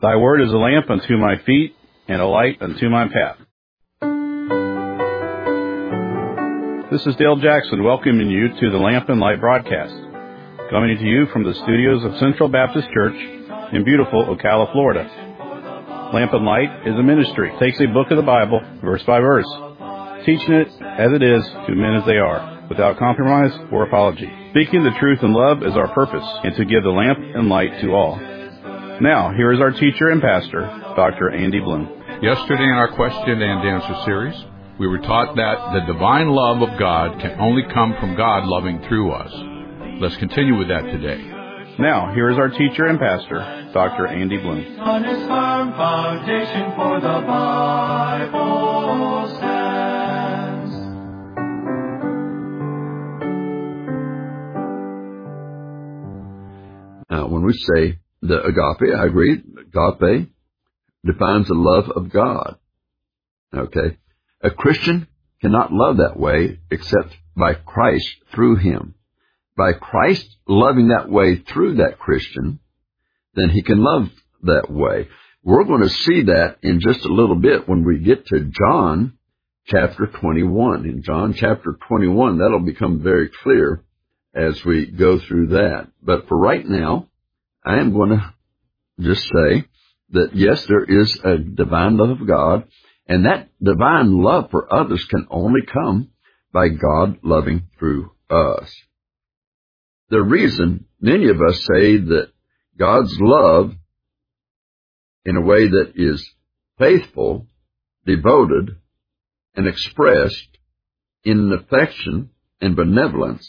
Thy word is a lamp unto my feet and a light unto my path. This is Dale Jackson welcoming you to the Lamp and Light broadcast, coming to you from the studios of Central Baptist Church in beautiful Ocala, Florida. Lamp and Light is a ministry. It takes a book of the Bible, verse by verse, teaching it as it is to men as they are, without compromise or apology. Speaking the truth in love is our purpose, and to give the lamp and light to all. Now, here is our teacher and pastor, Dr. Andy Bloom. Yesterday in our question and answer series, we were taught that the divine love of God can only come from God loving through us. Let's continue with that today. Now, here is our teacher and pastor, Dr. Andy Bloom. On his firm foundation for the Bible stands. Now, when we say the agape, I agree, agape defines the love of God. Okay? A Christian cannot love that way except by Christ through him. By Christ loving that way through that Christian, then he can love that way. We're going to see that in just a little bit when we get to John chapter 21. In John chapter 21, that'll become very clear as we go through that. But for right now, I am going to just say that, yes, there is a divine love of God, and that divine love for others can only come by God loving through us. The reason many of us say that God's love in a way that is faithful, devoted, and expressed in affection and benevolence,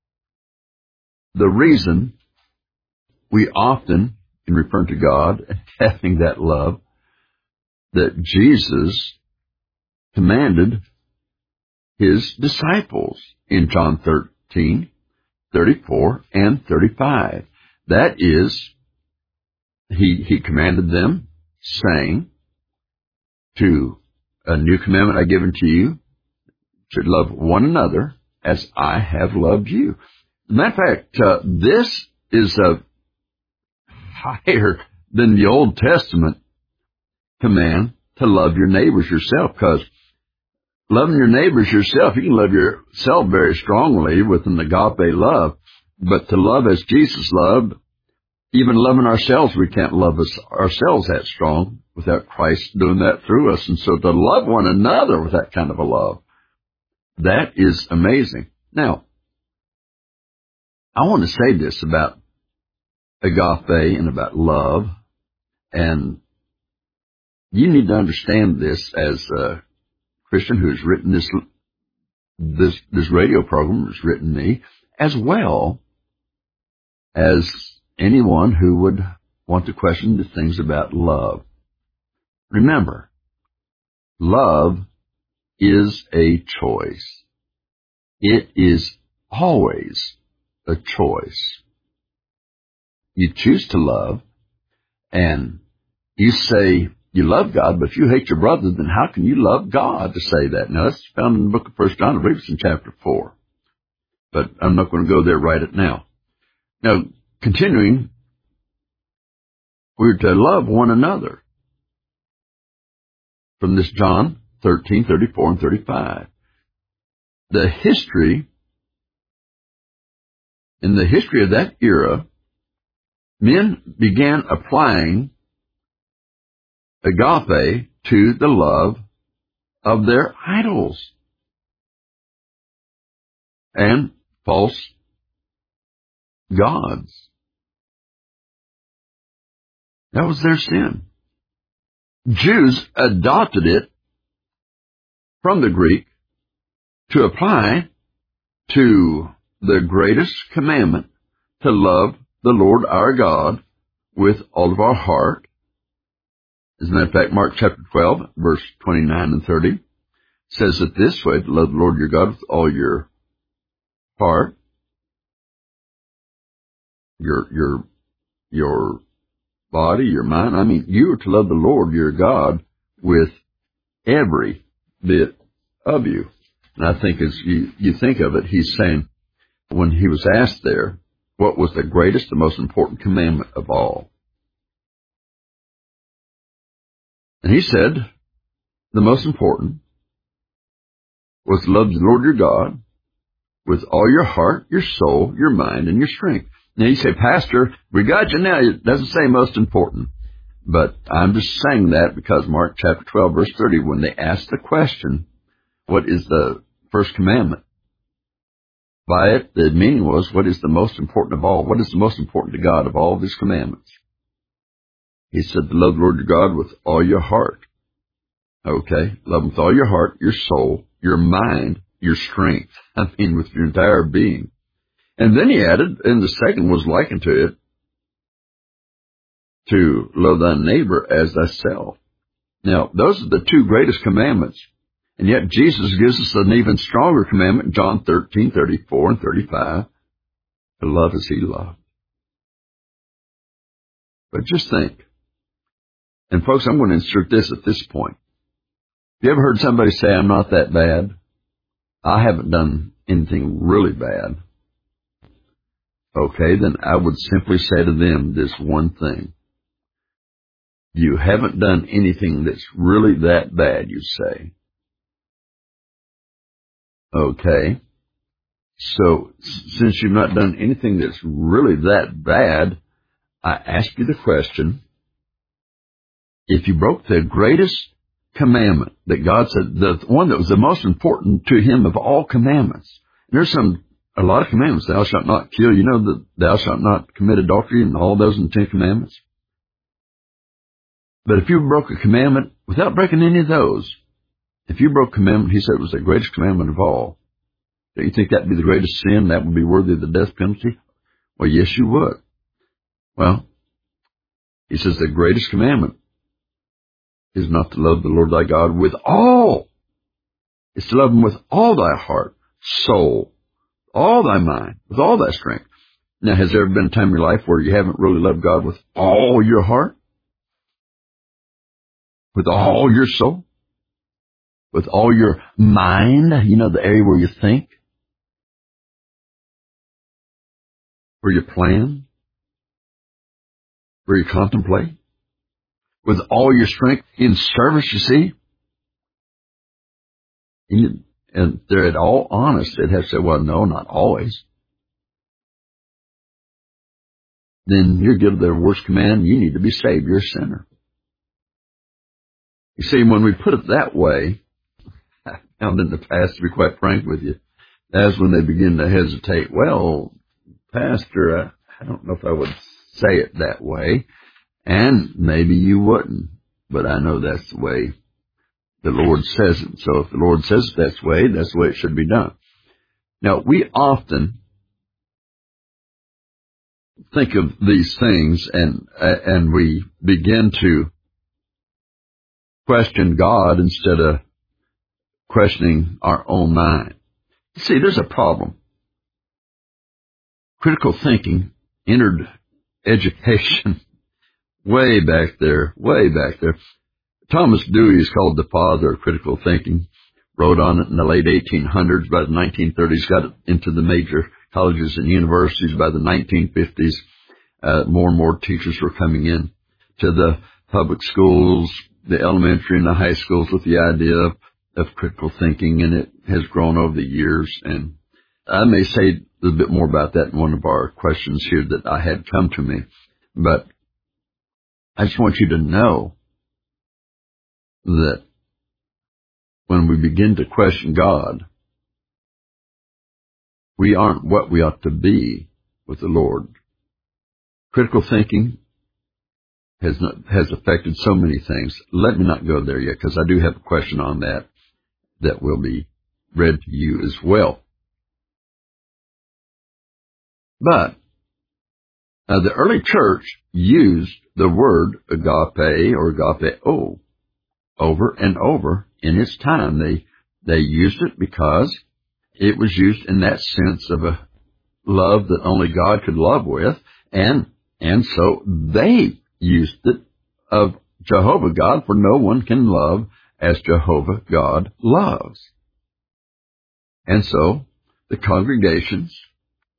the reason we often, in referring to God and having that love, that Jesus commanded his disciples in John 13, 34, and 35. That is, he commanded them, saying, to a new commandment I give unto you, should love one another as I have loved you. As a matter of fact, this is higher than the Old Testament command to love your neighbors yourself, because loving your neighbors yourself, you can love yourself very strongly with an agape love, but to love as Jesus loved, even loving ourselves, we can't love ourselves that strong without Christ doing that through us. And so to love one another with that kind of a love, that is amazing. Now, I want to say this about agape and about love, and you need to understand this as a Christian who's written this radio program, has written me, as well as anyone who would want to question the things about love. Remember, love is a choice. It is always a choice. You choose to love, and you say you love God, but if you hate your brother, then how can you love God to say that? Now, that's found in the book of 1 John, I believe it's in chapter 4. But I'm not going to go there right now. Now, continuing, we're to love one another. From this John 13, 34, and 35. In the history of that era, men began applying agape to the love of their idols and false gods. That was their sin. Jews adopted it from the Greek to apply to the greatest commandment, to love the Lord our God with all of our heart. As a matter of fact, Mark chapter 12, verse 29 and 30, says it this way, to love the Lord your God with all your heart, your body, your mind. I mean, you are to love the Lord your God with every bit of you. And I think as you think of it, he's saying, when he was asked there, what was the greatest, the most important commandment of all? And he said the most important was to love the Lord your God with all your heart, your soul, your mind, and your strength. Now you say, Pastor, we got you now. It doesn't say most important. But I'm just saying that because Mark chapter 12, verse 30, when they asked the question, what is the first commandment? By it, the meaning was, what is the most important of all? What is the most important to God of all of His commandments? He said, to love the Lord your God with all your heart. Okay, love Him with all your heart, your soul, your mind, your strength. I mean, with your entire being. And then he added, and the second was likened to it, to love thy neighbor as thyself. Now, those are the two greatest commandments. And yet Jesus gives us an even stronger commandment in John 13, 34, and 35, to love as He loved. But just think, and folks, I'm going to insert this at this point. Have you ever heard somebody say, I'm not that bad? I haven't done anything really bad. Okay, then I would simply say to them this one thing. You haven't done anything that's really that bad, you say. Okay, so since you've not done anything that's really that bad, I ask you the question, if you broke the greatest commandment that God said, the one that was the most important to Him of all commandments, and there's a lot of commandments, thou shalt not kill, you know, that thou shalt not commit adultery and all those in the 10 Commandments. But if you broke a commandment without breaking any of those, if you broke a commandment, He said it was the greatest commandment of all. Don't you think that would be the greatest sin? That would be worthy of the death penalty? Well, yes, you would. Well, He says the greatest commandment is not to love the Lord thy God with all. It's to love Him with all thy heart, soul, all thy mind, with all thy strength. Now, has there ever been a time in your life where you haven't really loved God with all your heart? With all your soul? With all your mind? You know, the area where you think? Where you plan? Where you contemplate? With all your strength in service, you see? And they're at all honest. They'd have to say, well, no, not always. Then you're guilty of their worst command. You need to be saved. You're a sinner. You see, when we put it that way, I found in the past, to be quite frank with you, that's when they begin to hesitate. Well, Pastor, I don't know if I would say it that way. And maybe you wouldn't. But I know that's the way the Lord says it. So if the Lord says it that's the way it should be done. Now, we often think of these things and we begin to question God instead of questioning our own mind. See, there's a problem. Critical thinking entered education way back there. Thomas Dewey is called the father of critical thinking, wrote on it in the late 1800s. By the 1930s, got it into the major colleges and universities. By the 1950s, more and more teachers were coming in to the public schools, the elementary and the high schools with the idea of critical thinking, and it has grown over the years. And I may say a little bit more about that in one of our questions here that I had come to me. But I just want you to know that when we begin to question God, we aren't what we ought to be with the Lord. Critical thinking has affected so many things. Let me not go there yet, because I do have a question on that will be read to you as well. But the early church used the word agape or agapeo over and over in its time. They used it because it was used in that sense of a love that only God could love with, and so they used it of Jehovah God, for no one can love as Jehovah God loves. And so the congregations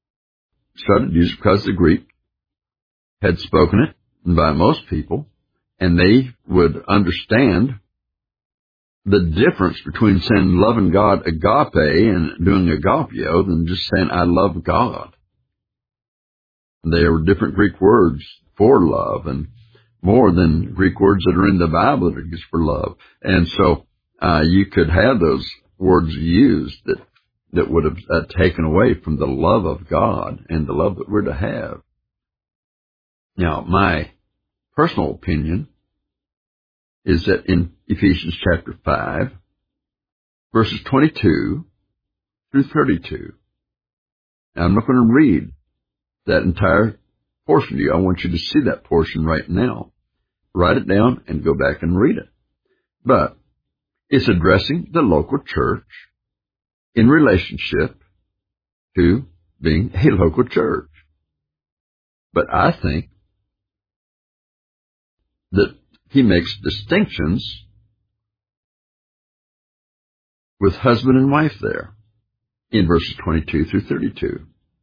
started to use it because the Greek had spoken it, and by most people, and they would understand the difference between saying loving God agape and doing agapio than just saying I love God. There are different Greek words for love and more than Greek words that are in the Bible that are used for love. And so you could have those words used that would have taken away from the love of God and the love that we're to have. Now, my personal opinion is that in Ephesians chapter 5, verses 22 through 32, now I'm not going to read that entire portion to you. I want you to see that portion right now. Write it down and go back and read it. But it's addressing the local church in relationship to being a local church. But I think that he makes distinctions with husband and wife there in verses 22 through 32.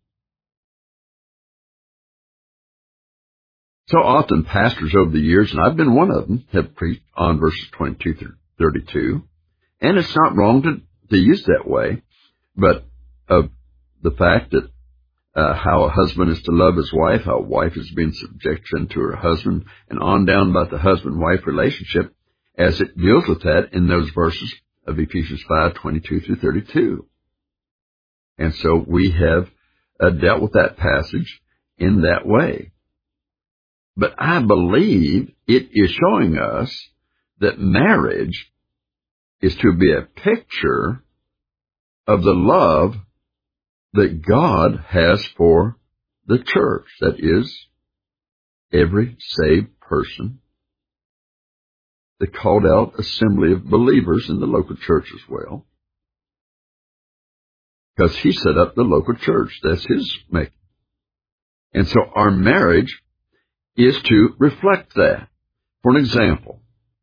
So often pastors over the years, and I've been one of them, have preached on verses 22 through 32, and it's not wrong to use that way, but of the fact that how a husband is to love his wife, how a wife is being subjection to her husband, and on down about the husband-wife relationship, as it deals with that in those verses of Ephesians 5, 22 through 32. And so we have dealt with that passage in that way. But I believe it is showing us that marriage is to be a picture of the love that God has for the church, that is, every saved person, the called out assembly of believers in the local church as well. Because he set up the local church. That's his making. And so our marriage is to reflect that. For an example,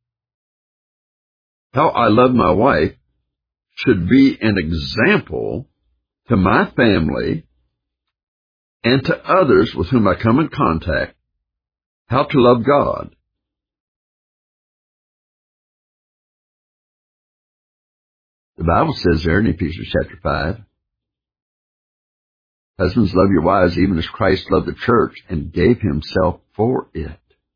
how I love my wife should be an example to my family and to others with whom I come in contact, how to love God. The Bible says there in Ephesians chapter 5, husbands, love your wives even as Christ loved the church and gave himself for it.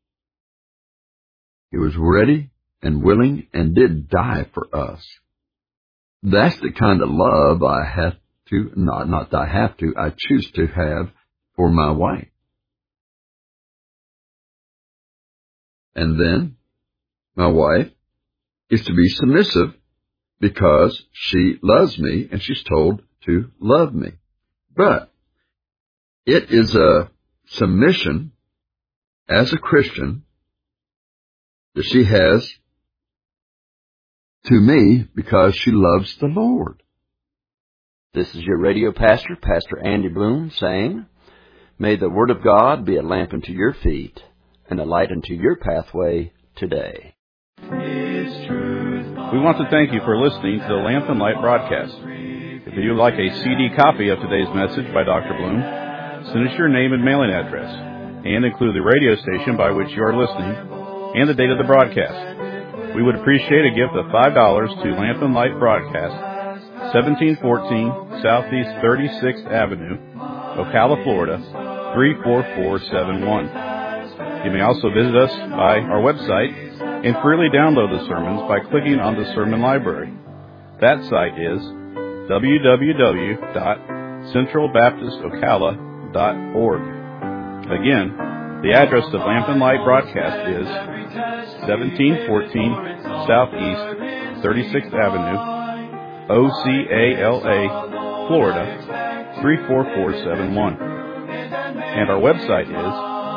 He was ready and willing and did die for us. That's the kind of love I have to, not I have to, I choose to have for my wife. And then my wife is to be submissive because she loves me and she's told to love me. But it is a submission as a Christian that she has to me because she loves the Lord. This is your radio pastor, Pastor Andy Bloom, saying, may the Word of God be a lamp unto your feet and a light unto your pathway today. We want to thank you for listening to the Lamp and Light broadcast. If you would like a CD copy of today's message by Dr. Bloom, send us your name and mailing address, and include the radio station by which you are listening and the date of the broadcast. We would appreciate a gift of $5 to Lamp and Light Broadcast, 1714 Southeast 36th Avenue, Ocala, Florida, 34471. You may also visit us by our website and freely download the sermons by clicking on the Sermon Library. That site is www.centralbaptistocala.org. Again, the address of Lamp and Light Broadcast is 1714 Southeast 36th Avenue, Ocala, Florida, 34471. And our website is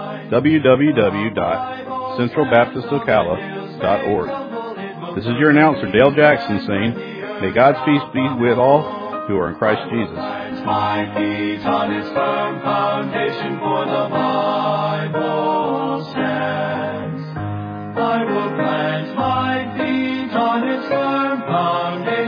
www.centralbaptistocala.org. This is your announcer, Dale Jackson, saying, may God's peace be with all who are in Christ Jesus. My feet on its firm foundation, for the Bible stands. I will plant my feet on its firm foundation.